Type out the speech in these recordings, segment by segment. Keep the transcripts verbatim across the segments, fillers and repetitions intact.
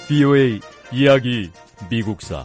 비오에이 이야기 미국사.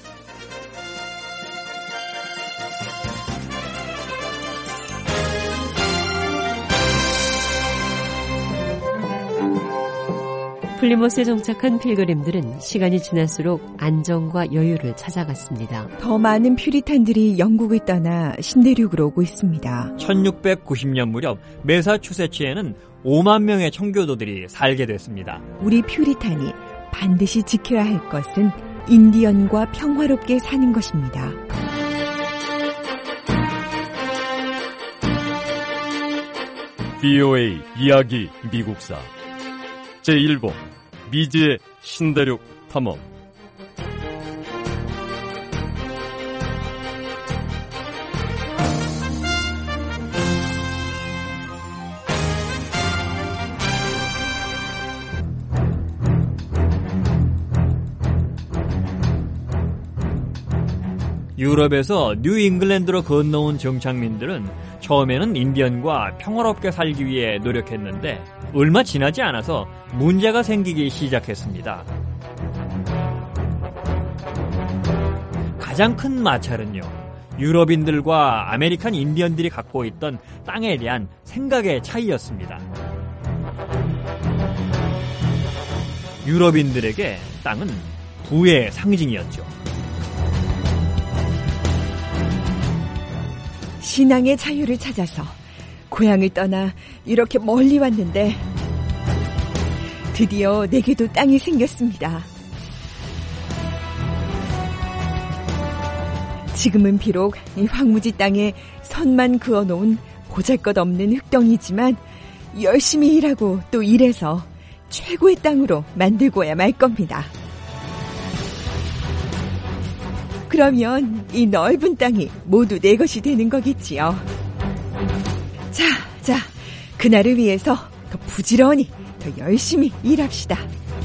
플리머스에 정착한 필그림들은 시간이 지날수록 안정과 여유를 찾아갔습니다. 더 많은 퓨리탄들이 영국을 떠나 신대륙으로 오고 있습니다. 천육백구십 년 무렵 매사추세츠에는 오만 명의 청교도들이 살게 됐습니다. 우리 퓨리탄이 반드시 지켜야 할 것은 인디언과 평화롭게 사는 것입니다. 비오에이 이야기 미국사 제일 부 미지의 신대륙 탐험. 유럽에서 뉴잉글랜드로 건너온 정착민들은 처음에는 인디언과 평화롭게 살기 위해 노력했는데 얼마 지나지 않아서 문제가 생기기 시작했습니다. 가장 큰 마찰은요, 유럽인들과 아메리칸 인디언들이 갖고 있던 땅에 대한 생각의 차이였습니다. 유럽인들에게 땅은 부의 상징이었죠. 신앙의 자유를 찾아서 고향을 떠나 이렇게 멀리 왔는데 드디어 내게도 땅이 생겼습니다. 지금은 비록 이 황무지 땅에 선만 그어놓은 보잘것없는 흙덩이지만 열심히 일하고 또 일해서 최고의 땅으로 만들고야 말 겁니다. 그러면 이 넓은 땅이 모두 내 것이 되는 거겠지요. 자, 자, 그날을 위해서 더 부지런히, 더 열심히 일합시다.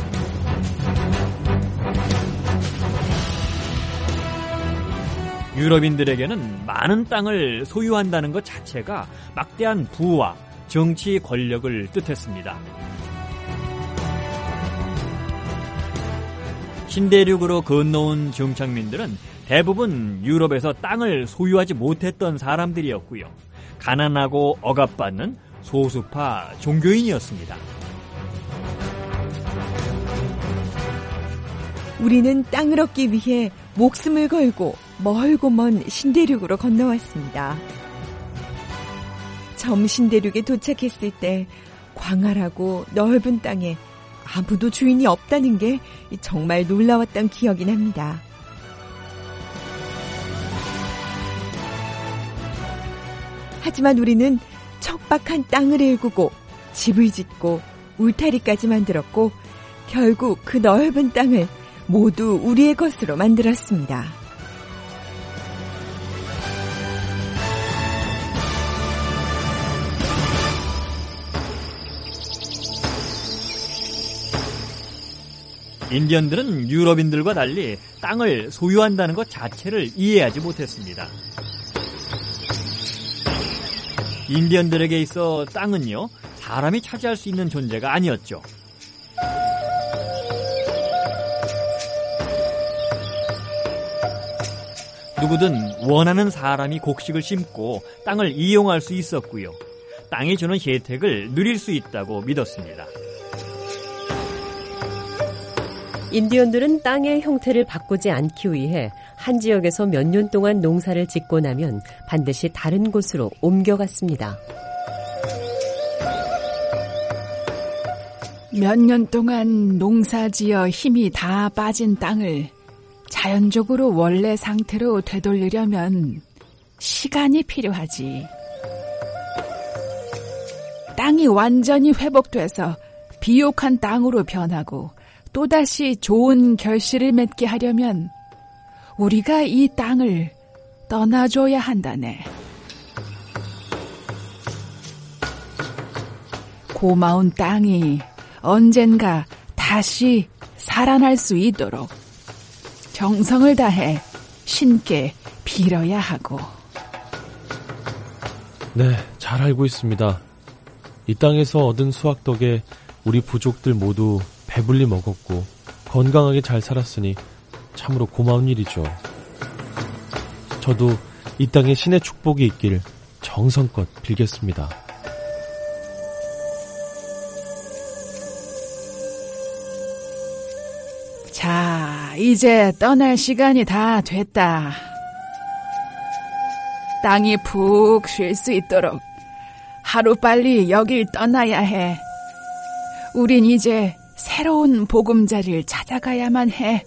유럽인들에게는 많은 땅을 소유한다는 것 자체가 막대한 부와 정치 권력을 뜻했습니다. 신대륙으로 건너온 정착민들은 대부분 유럽에서 땅을 소유하지 못했던 사람들이었고요. 가난하고 억압받는 소수파 종교인이었습니다. 우리는 땅을 얻기 위해 목숨을 걸고 멀고 먼 신대륙으로 건너왔습니다. 처음 신대륙에 도착했을 때 광활하고 넓은 땅에 아무도 주인이 없다는 게 정말 놀라웠던 기억이 납니다. 하지만 우리는 척박한 땅을 일구고 집을 짓고 울타리까지 만들었고 결국 그 넓은 땅을 모두 우리의 것으로 만들었습니다. 인디언들은 유럽인들과 달리 땅을 소유한다는 것 자체를 이해하지 못했습니다. 인디언들에게 있어 땅은요, 사람이 차지할 수 있는 존재가 아니었죠. 누구든 원하는 사람이 곡식을 심고 땅을 이용할 수 있었고요. 땅이 주는 혜택을 누릴 수 있다고 믿었습니다. 인디언들은 땅의 형태를 바꾸지 않기 위해 한 지역에서 몇 년 동안 농사를 짓고 나면 반드시 다른 곳으로 옮겨갔습니다. 몇 년 동안 농사지어 힘이 다 빠진 땅을 자연적으로 원래 상태로 되돌리려면 시간이 필요하지. 땅이 완전히 회복돼서 비옥한 땅으로 변하고 또다시 좋은 결실을 맺게 하려면 우리가 이 땅을 떠나줘야 한다네. 고마운 땅이 언젠가 다시 살아날 수 있도록 정성을 다해 신께 빌어야 하고. 네, 잘 알고 있습니다. 이 땅에서 얻은 수확 덕에 우리 부족들 모두 배불리 먹었고 건강하게 잘 살았으니 참으로 고마운 일이죠. 저도 이 땅에 신의 축복이 있길 정성껏 빌겠습니다. 자, 이제 떠날 시간이 다 됐다. 땅이 푹 쉴 수 있도록 하루빨리 여길 떠나야 해. 우린 이제 새로운 보금자리를 찾아가야만 해.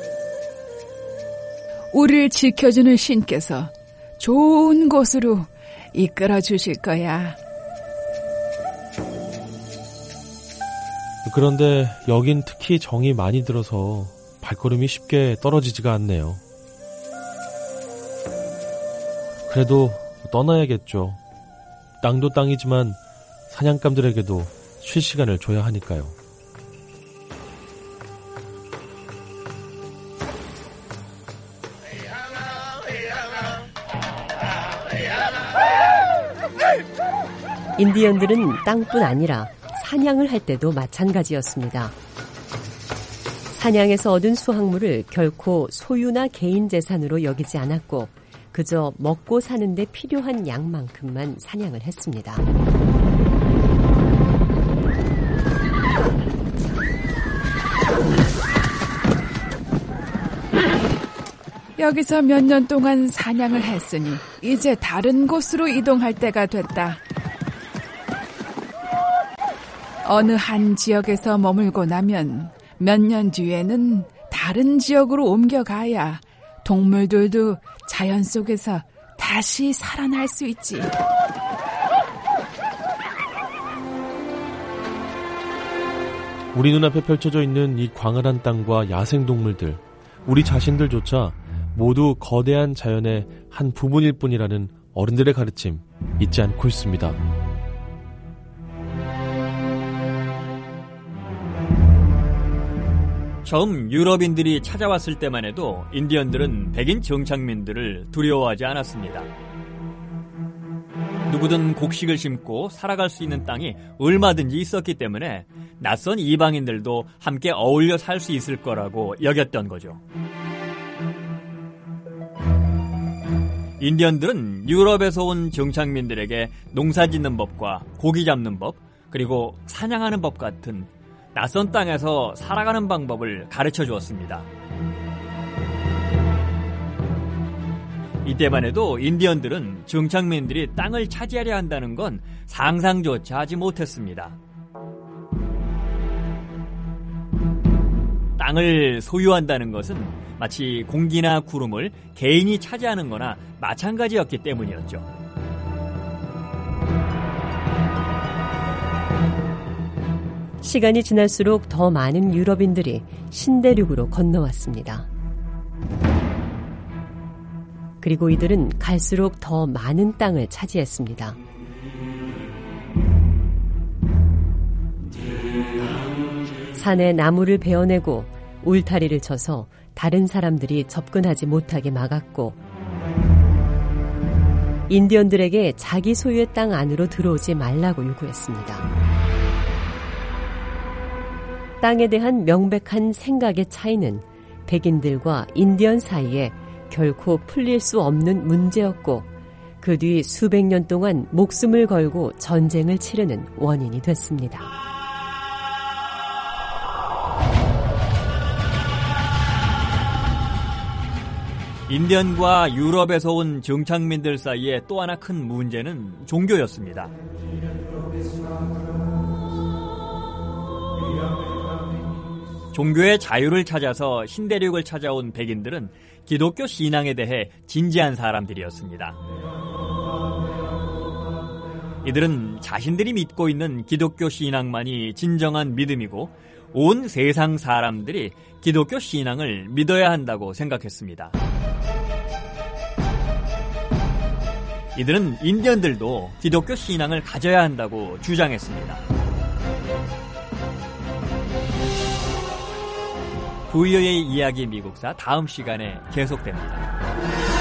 우리를 지켜주는 신께서 좋은 곳으로 이끌어 주실 거야. 그런데 여긴 특히 정이 많이 들어서 발걸음이 쉽게 떨어지지가 않네요. 그래도 떠나야겠죠. 땅도 땅이지만 사냥감들에게도 쉴 시간을 줘야 하니까요. 인디언들은 땅뿐 아니라 사냥을 할 때도 마찬가지였습니다. 사냥에서 얻은 수확물을 결코 소유나 개인 재산으로 여기지 않았고 그저 먹고 사는 데 필요한 양만큼만 사냥을 했습니다. 여기서 몇 년 동안 사냥을 했으니 이제 다른 곳으로 이동할 때가 됐다. 어느 한 지역에서 머물고 나면 몇 년 뒤에는 다른 지역으로 옮겨가야 동물들도 자연 속에서 다시 살아날 수 있지. 우리 눈앞에 펼쳐져 있는 이 광활한 땅과 야생동물들, 우리 자신들조차 모두 거대한 자연의 한 부분일 뿐이라는 어른들의 가르침 잊지 않고 있습니다. 처음 유럽인들이 찾아왔을 때만 해도 인디언들은 백인 정착민들을 두려워하지 않았습니다. 누구든 곡식을 심고 살아갈 수 있는 땅이 얼마든지 있었기 때문에 낯선 이방인들도 함께 어울려 살 수 있을 거라고 여겼던 거죠. 인디언들은 유럽에서 온 정착민들에게 농사 짓는 법과 고기 잡는 법, 그리고 사냥하는 법 같은 낯선 땅에서 살아가는 방법을 가르쳐 주었습니다. 이때만 해도 인디언들은 정착민들이 땅을 차지하려 한다는 건 상상조차 하지 못했습니다. 땅을 소유한다는 것은 마치 공기나 구름을 개인이 차지하는 거나 마찬가지였기 때문이었죠. 시간이 지날수록 더 많은 유럽인들이 신대륙으로 건너왔습니다. 그리고 이들은 갈수록 더 많은 땅을 차지했습니다. 산에 나무를 베어내고 울타리를 쳐서 다른 사람들이 접근하지 못하게 막았고, 인디언들에게 자기 소유의 땅 안으로 들어오지 말라고 요구했습니다. 땅에 대한 명백한 생각의 차이는 백인들과 인디언 사이에 결코 풀릴 수 없는 문제였고, 그 뒤 수백 년 동안 목숨을 걸고 전쟁을 치르는 원인이 됐습니다. 인디언과 유럽에서 온 정착민들 사이에 또 하나 큰 문제는 종교였습니다. 종교의 자유를 찾아서 신대륙을 찾아온 백인들은 기독교 신앙에 대해 진지한 사람들이었습니다. 이들은 자신들이 믿고 있는 기독교 신앙만이 진정한 믿음이고 온 세상 사람들이 기독교 신앙을 믿어야 한다고 생각했습니다. 이들은 인디언들도 기독교 신앙을 가져야 한다고 주장했습니다. 부유의 이야기 미국사 다음 시간에 계속됩니다.